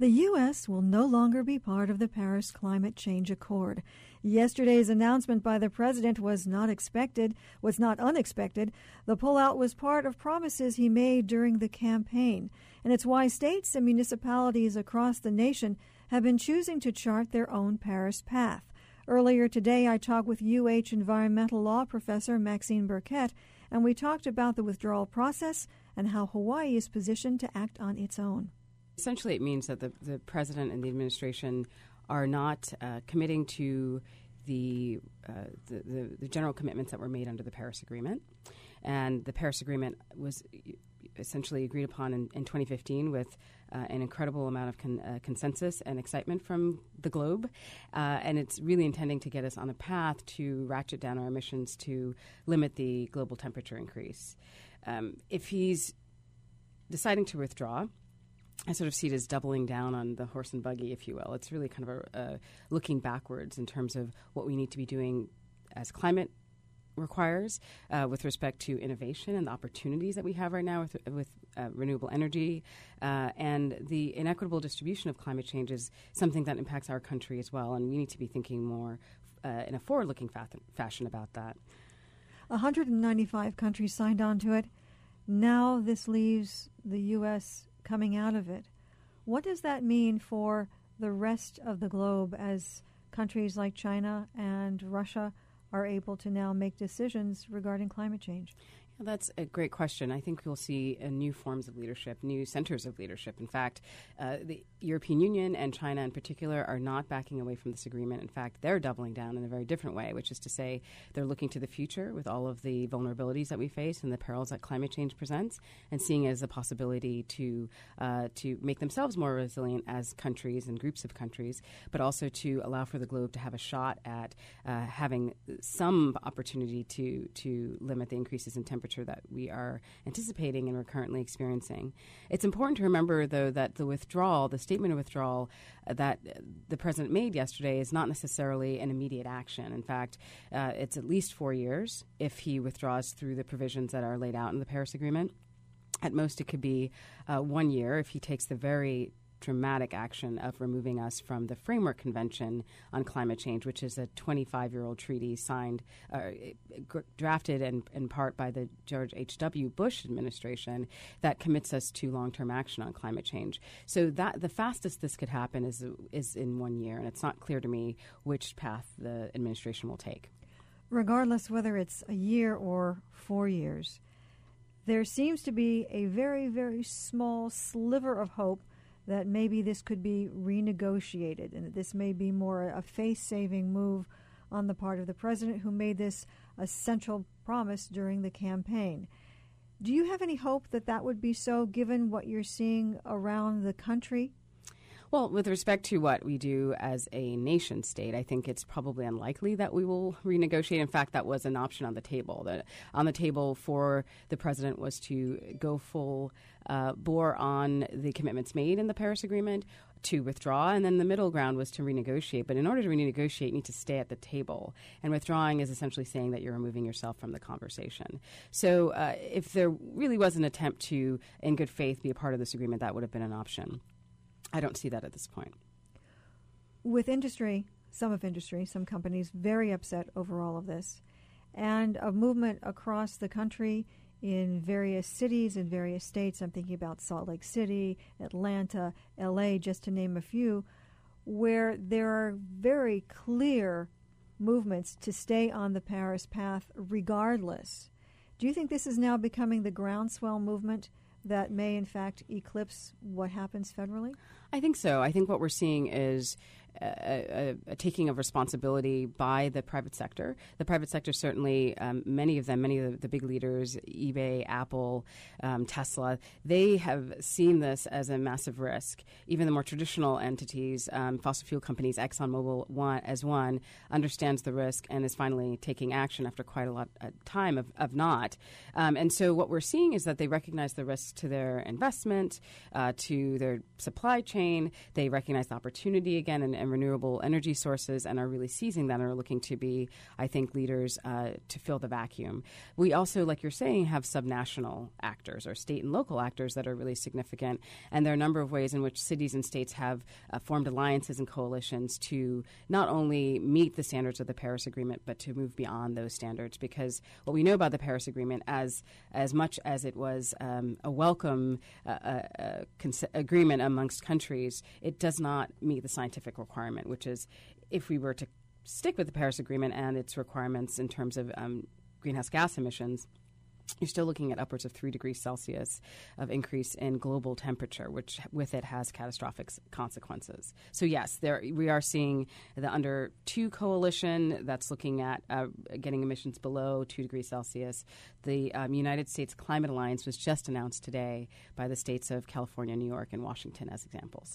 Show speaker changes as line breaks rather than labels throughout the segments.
The U.S. will no longer be part of the Paris Climate Change Accord. Yesterday's announcement by the president was not unexpected. The pullout was part of promises he made during the campaign, and it's why states and municipalities across the nation have been choosing to chart their own Paris path. Earlier today, I talked with UH environmental law professor Maxine Burkett, and we talked about the withdrawal process and how Hawaii is positioned to act on its own.
Essentially, it means that the president and the administration are not committing to the general commitments that were made under the Paris Agreement. And the Paris Agreement was essentially agreed upon in 2015 with an incredible amount of consensus and excitement from the globe. And it's really intending to get us on a path to ratchet down our emissions to limit the global temperature increase. If he's deciding to withdraw, I sort of see it as doubling down on the horse and buggy, if you will. It's really kind of a looking backwards in terms of what we need to be doing as climate requires with respect to innovation and the opportunities that we have right now with renewable energy. And the inequitable distribution of climate change is something that impacts our country as well. And we need to be thinking more in a forward-looking fashion about that.
195 countries signed on to it. Now this leaves the U.S. coming out of it. What does that mean for the rest of the globe as countries like China and Russia are able to now make decisions regarding climate change?
Yeah, that's a great question. I think we'll see new forms of leadership, new centers of leadership. In fact, the European Union and China in particular are not backing away from this agreement. In fact, they're doubling down in a very different way, which is to say they're looking to the future with all of the vulnerabilities that we face and the perils that climate change presents, and seeing it as a possibility to make themselves more resilient as countries and groups of countries, but also to allow for the globe to have a shot at having some opportunity to limit the increases in temperature that we are anticipating and we're currently experiencing. It's important to remember, though, that the statement of withdrawal that the president made yesterday is not necessarily an immediate action. In fact, it's at least 4 years if he withdraws through the provisions that are laid out in the Paris Agreement. At most, it could be 1 year if he takes the very dramatic action of removing us from the Framework Convention on Climate Change, which is a 25-year-old treaty signed, drafted in part by the George H.W. Bush administration that commits us to long-term action on climate change. So that the fastest this could happen is in 1 year, and it's not clear to me which path the administration will take.
Regardless whether it's a year or 4 years, there seems to be a very, very small sliver of hope that maybe this could be renegotiated and that this may be more a face-saving move on the part of the president who made this a central promise during the campaign. Do you have any hope that that would be so, given what you're seeing around the country?
Well, with respect to what we do as a nation state, I think it's probably unlikely that we will renegotiate. In fact, that was an option on the table. On the table for the president was to go full bore on the commitments made in the Paris Agreement, to withdraw, and then the middle ground was to renegotiate. But in order to renegotiate, you need to stay at the table. And withdrawing is essentially saying that you're removing yourself from the conversation. So if there really was an attempt to, in good faith, be a part of this agreement, that would have been an option. I don't see that at this point.
With industry, some companies very upset over all of this, and a movement across the country in various cities and various states. I'm thinking about Salt Lake City, Atlanta, L.A., just to name a few, where there are very clear movements to stay on the Paris path regardless. Do you think this is now becoming the groundswell movement that may, in fact, eclipse what happens federally?
I think so. I think what we're seeing is a taking of responsibility by the private sector. The private sector, certainly, many of the big leaders, eBay, Apple, Tesla, they have seen this as a massive risk. Even the more traditional entities, fossil fuel companies, ExxonMobil understands the risk and is finally taking action after quite a lot of time of not. And so what we're seeing is that they recognize the risk to their investment, to their supply chain, chain. They recognize the opportunity again in renewable energy sources and are really seizing that and are looking to be, I think, leaders to fill the vacuum. We also, like you're saying, have subnational actors or state and local actors that are really significant. And there are a number of ways in which cities and states have formed alliances and coalitions to not only meet the standards of the Paris Agreement, but to move beyond those standards. Because what we know about the Paris Agreement, as much as it was a welcome agreement amongst countries, it does not meet the scientific requirement, which is if we were to stick with the Paris Agreement and its requirements in terms of greenhouse gas emissions, you're still looking at upwards of 3 degrees Celsius of increase in global temperature, which with it has catastrophic consequences. So yes, we are seeing the Under 2 coalition that's looking at getting emissions below 2 degrees Celsius. The United States Climate Alliance was just announced today by the states of California, New York, and Washington as examples.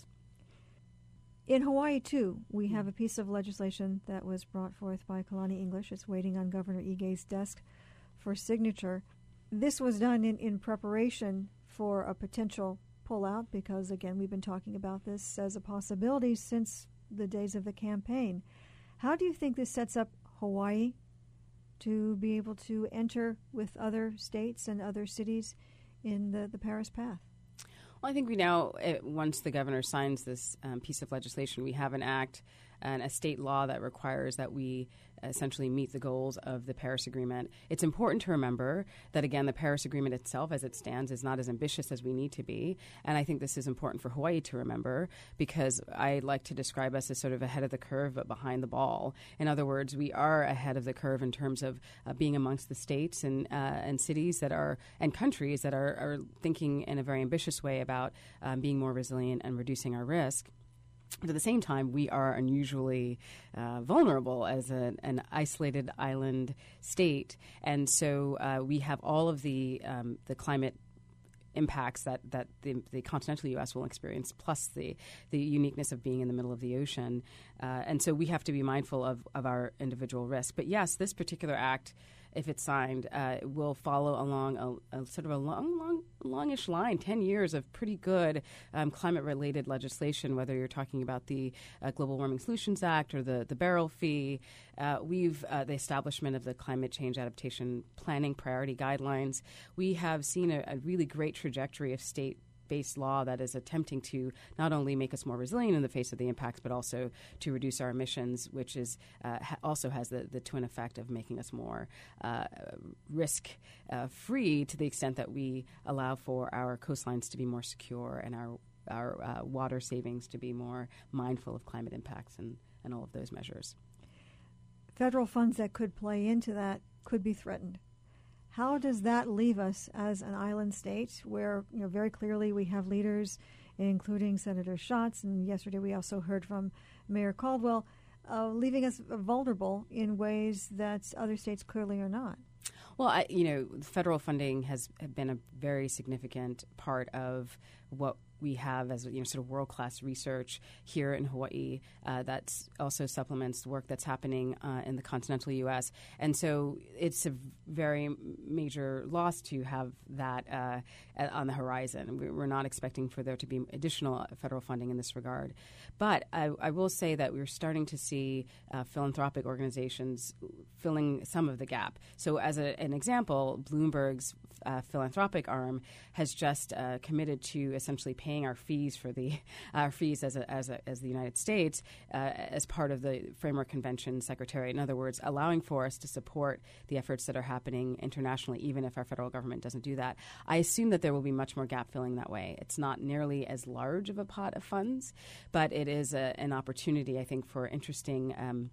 In Hawaii, too, we have a piece of legislation that was brought forth by Kalani English. It's waiting on Governor Ige's desk for signature. This was done in preparation for a potential pullout because, again, we've been talking about this as a possibility since the days of the campaign. How do you think this sets up Hawaii to be able to enter with other states and other cities in the Paris path?
Well, I think we now, once the governor signs this piece of legislation, we have an act and a state law that requires that we essentially meet the goals of the Paris Agreement. It's important to remember that, again, the Paris Agreement itself as it stands is not as ambitious as we need to be. And I think this is important for Hawaii to remember because I like to describe us as sort of ahead of the curve but behind the ball. In other words, we are ahead of the curve in terms of being amongst the states and cities that are and countries that are thinking in a very ambitious way about being more resilient and reducing our risk. But at the same time, we are unusually vulnerable as an isolated island state. And so we have all of the climate impacts that the continental U.S. will experience, plus the uniqueness of being in the middle of the ocean. And so we have to be mindful of our individual risk. But yes, this particular act, if it's signed, will follow along a sort of a longish line, 10 years of pretty good climate-related legislation, whether you're talking about the Global Warming Solutions Act or the barrel fee. We've the establishment of the Climate Change Adaptation Planning Priority Guidelines. We have seen a really great trajectory of state-based law that is attempting to not only make us more resilient in the face of the impacts, but also to reduce our emissions, which is also has the twin effect of making us more risk-free to the extent that we allow for our coastlines to be more secure and our water savings to be more mindful of climate impacts and all of those measures.
Federal funds that could play into that could be threatened. How does that leave us as an island state where, very clearly we have leaders, including Senator Schatz, and yesterday we also heard from Mayor Caldwell, leaving us vulnerable in ways that other states clearly are not?
Well, federal funding has been a very significant part of what we have as sort of world-class research here in Hawaii that also supplements the work that's happening in the continental U.S. And so it's a very major loss to have that on the horizon. We're not expecting for there to be additional federal funding in this regard. But I will say that we're starting to see philanthropic organizations filling some of the gap. So as an example, Bloomberg's philanthropic arm has just committed to essentially paying our fees for our fees as the United States as part of the Framework Convention Secretariat. In other words, allowing for us to support the efforts that are happening internationally, even if our federal government doesn't do that. I assume that there will be much more gap filling that way. It's not nearly as large of a pot of funds, but it is an opportunity, I think, for interesting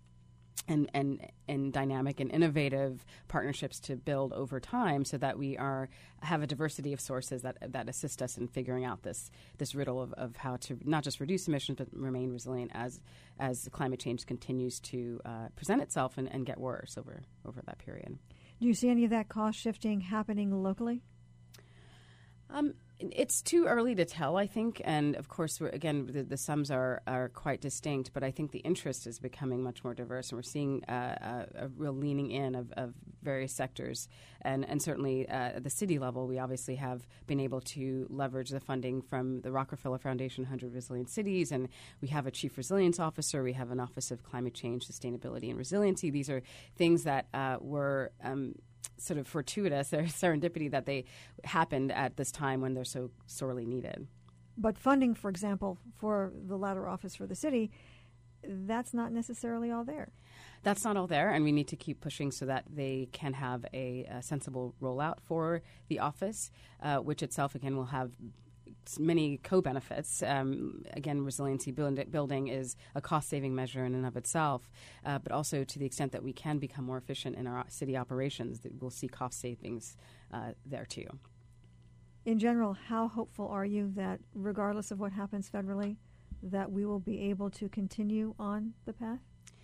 and dynamic and innovative partnerships to build over time so that we have a diversity of sources that assist us in figuring out this riddle of how to not just reduce emissions but remain resilient as climate change continues to present itself and get worse over that period.
Do you see any of that cost shifting happening locally?
It's too early to tell, I think. And, of course, the sums are quite distinct. But I think the interest is becoming much more diverse. And we're seeing a real leaning in of various sectors. And certainly at the city level, we obviously have been able to leverage the funding from the Rockefeller Foundation 100 Resilient Cities. And we have a chief resilience officer. We have an Office of Climate Change, Sustainability, and Resiliency. These are things that were sort of fortuitous, or serendipity, that they happened at this time when they're so sorely needed.
But funding, for example, for the latter office for the city, that's not necessarily all there.
That's not all there, and we need to keep pushing so that they can have a sensible rollout for the office, which itself, again, will have many co-benefits. Again, resiliency building is a cost-saving measure in and of itself, but also to the extent that we can become more efficient in our city operations, that we'll see cost savings there too.
In general, how hopeful are you that regardless of what happens federally, that we will be able to continue on the path?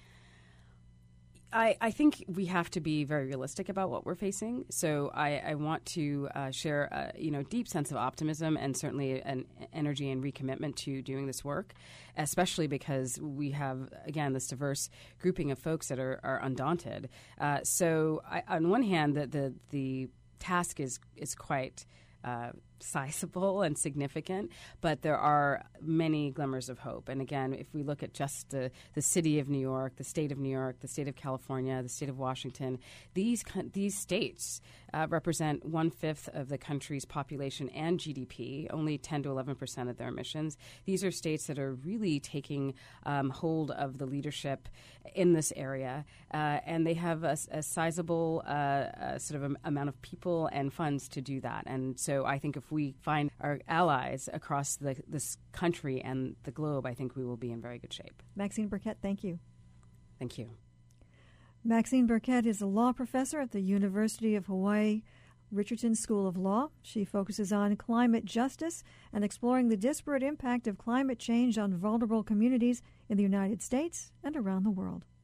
I think we have to be very realistic about what we're facing. So I want to share a deep sense of optimism and certainly an energy and recommitment to doing this work, especially because we have, again, this diverse grouping of folks that are undaunted. So on one hand, the task is quite sizable and significant, but there are many glimmers of hope. And again, if we look at just the city of New York, the state of New York, the state of California, the state of Washington, these states represent 1/5 of the country's population and GDP, only 10 to 11% of their emissions. These are states that are really taking hold of the leadership in this area, and they have a sizable sort of amount of people and funds to do that. And so I think if we find our allies across this country and the globe, I think we will be in very good shape.
Maxine Burkett, thank you.
Thank you.
Maxine Burkett is a law professor at the University of Hawaii Richardson School of Law. She focuses on climate justice and exploring the disparate impact of climate change on vulnerable communities in the United States and around the world.